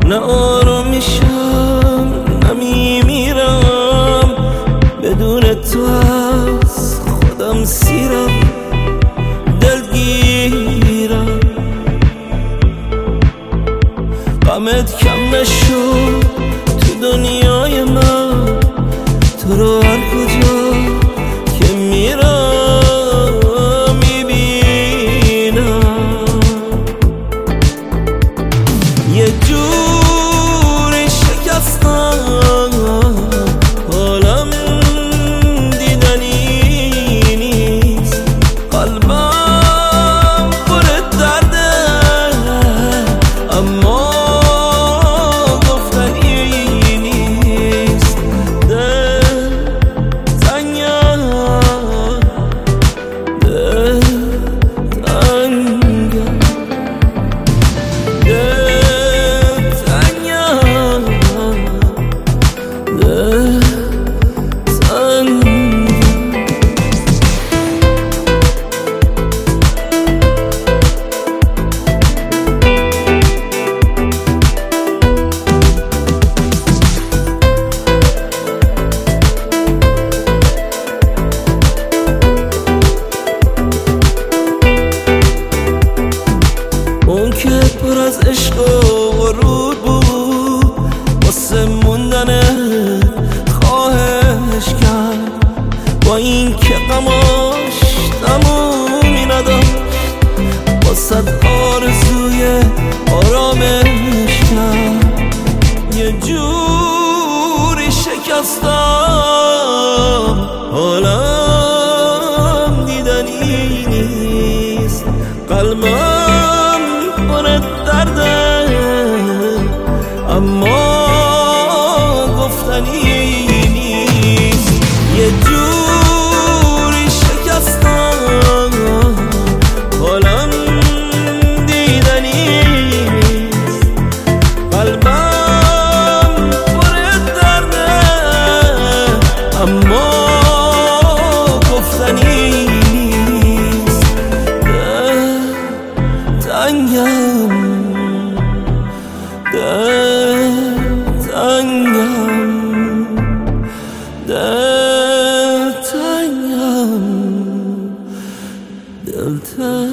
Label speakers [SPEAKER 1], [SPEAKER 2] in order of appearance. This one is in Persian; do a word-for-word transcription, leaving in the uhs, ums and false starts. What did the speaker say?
[SPEAKER 1] نه آروم میشم نه میمیرم، بدون تو از خودم سیرم، دلگیرم. غمت کم نشد تو دنیای من، تو رو هر کجا که میرم میبینم. یه جوری شکستم حالم دیدنی نیست، قلبم پر درده اما گفتنی نیست. دل تنگم دل تنگم دل تنگم دل تنگم. اون که پر از عشق و غرور بود، واسه موندنت خواهش کرد، با این که غماش تمومی نداشت، واسه آرزوی آرامش کرد. یه جوری شکستم حالم دیدنی نیست، قلبم پر درده اما گفتنی نیست. یه جوری شکستم حالم دیدنی نیست، قلبم پر درده اما گفتنی نیست. دل تنگم دل تنگم دل تنگم دل تنگم.